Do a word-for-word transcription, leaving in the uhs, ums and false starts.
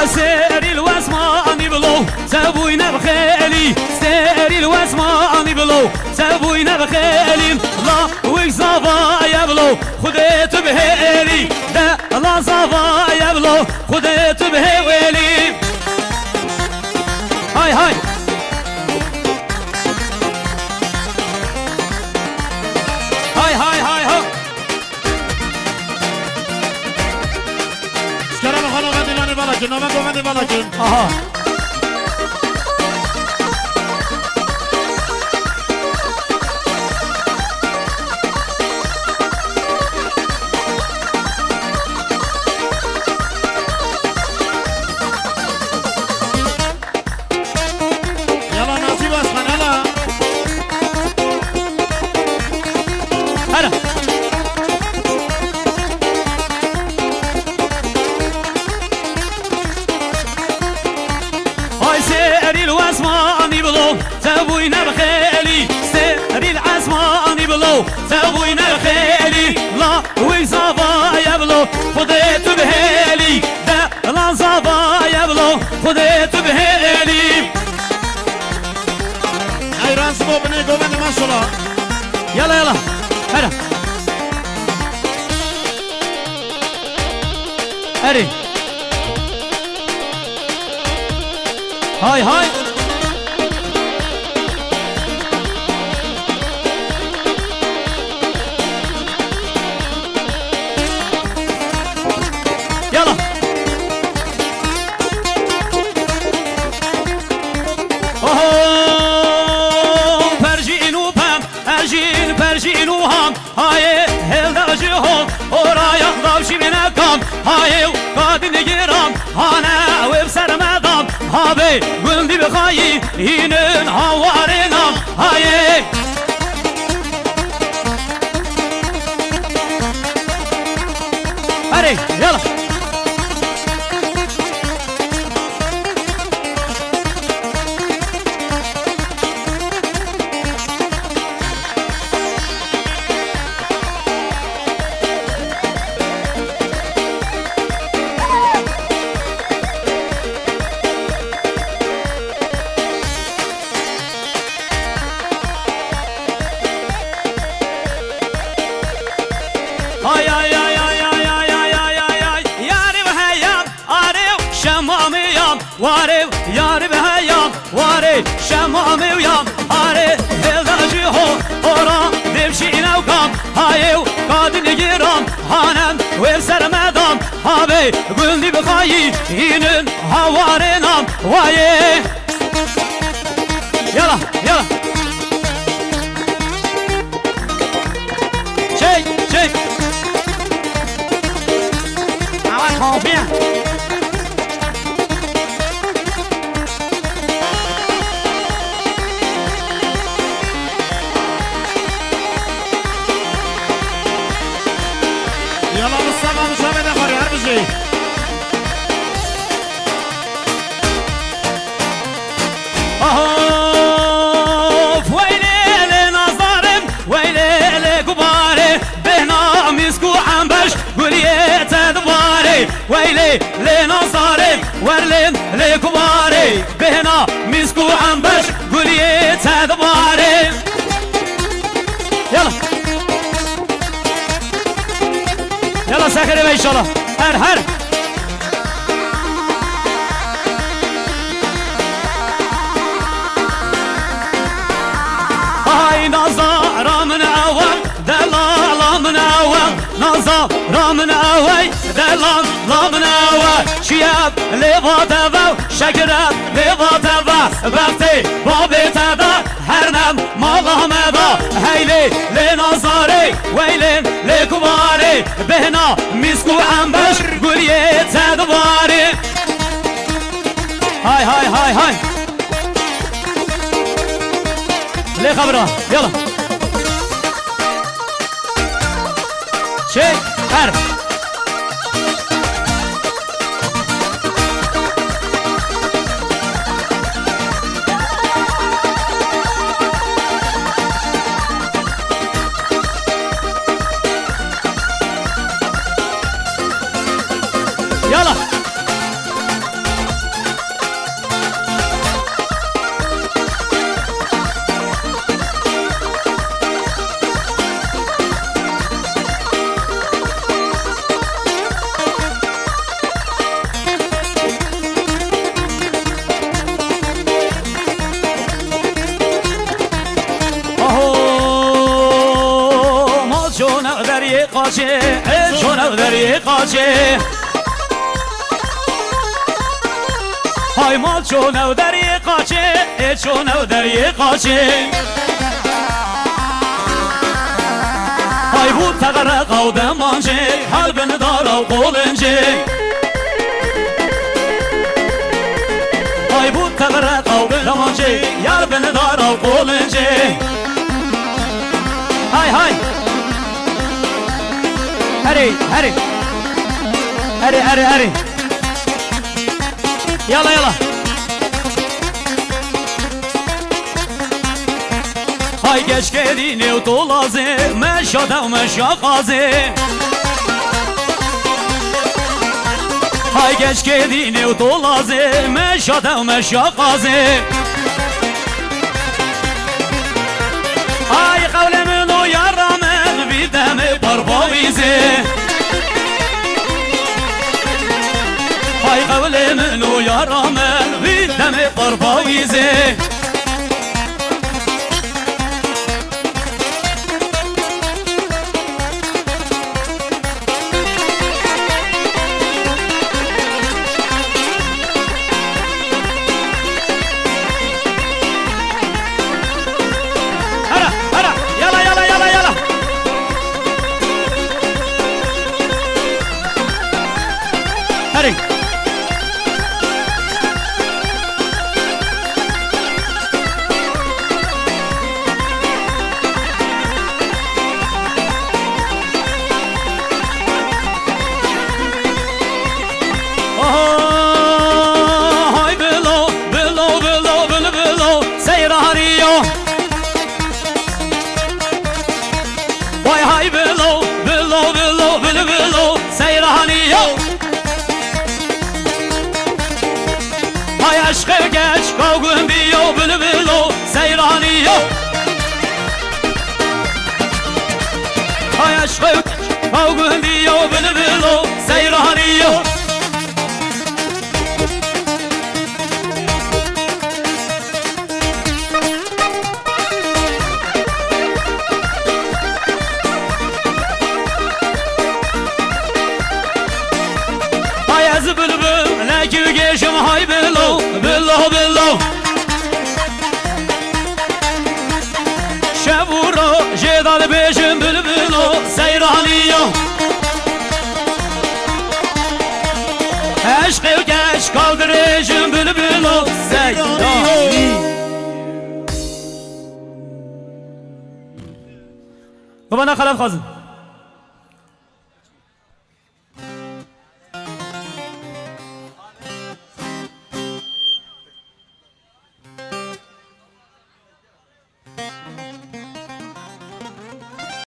سيري الواسماني بلو سابوينا بخيلي سيري الواسماني بلو سابوينا بخيلي لا ويصافا يا بلو خديت بهيلي لا لا صافا يا بلو خديت بهيلي هاي هاي هاي هاي هاي هاي شكرا خانم مدینانی بالا کن نامه گومندی بالا کن آها یلا نصیب است خان یلا هلا هاي سيري الواسماني بلو سابوينا بخيلي سيري العاسماني بلو سابوينا بخيلي لا ويصافا يا بلو خديت بهيلي لا لا صافا يا بلو خديت بهيلي ایران سبو بنی گومندی ماشاءالله يلا يلا هلا هري هاي هاي يلا اوه برجين وبام اجين برجين وهم هاي هل جهون ورايا ضوشي منكم هاي قاد نجرام انا وبسر مدام هابي قلبي بخاي ينن هوارنام هاي هري يلا هاي هاي هاي هاي هاي هاي هاي هاي هاي ياري بهيام عارف شمامي يام وارف ياري بهيام وارف شمامي ويام عارف هذا هون ورا دمشي نوكام هاي قاد نجيرام هانم وبسر مدام هابي قلني بخاي ينن هوارنام وايه يلا يلا شي شي好变。 یلا مصطفی مشابه نخوری هر بجی اوف ويلي لنظارم ويلي لكباري بهنا مسكو عنبش قولي تدباري ويلي لنظارم ورلم لكباري بهنا مسكو عنبش قولي تدباري يلا يلا سكري ان شاء الله هر هر هاي نظارة من أول دلالة من أول نظارة من أول دلالة من أول شياب لفاتفا شكرا لفاتفا بختي بابي تدا هرنم مالا مدا هيلي لنظاري ويلين لكباري بهنا مسكو عنبش قولي تدباري هاي هاي هاي هاي ليه خبره يلا شيك عارف يلا دری قاچه چون دری قاچه های مال چون دری قاچه چون دری قاچه های بود تغرق او دمانجه حال بن دار او قولنجه های بود تغرق او دمانجه یار بن دار او قولنجه های های هری هری هری هری هری يلا يلا هاي geç gelini utolazı meşada meşakazı Hay geç gelini utolazı meşada meşakazı Hay kavlemin o yaramın bir demi parpavizi Hay kavlemin o yaramın bir demi parpavizi Hadi. Hay bilo, bilo, bilo, bilo, bilo, seyrariyo. Vay hay bilo, bilo, bilo, bilo, bilo, seyrariyo. Hay aşkı geç kavgın biyo bülbülo seyraniyo Hay aşkı geç kavgın biyo bülbülo seyraniyo Hay az bülbül lekü geçim hay bilo Billo billo Şevuro jedal beşim bülbülo seyraniyo Aşkı geç kaldırıcım bülbülo seyraniyo Babana kalem kazın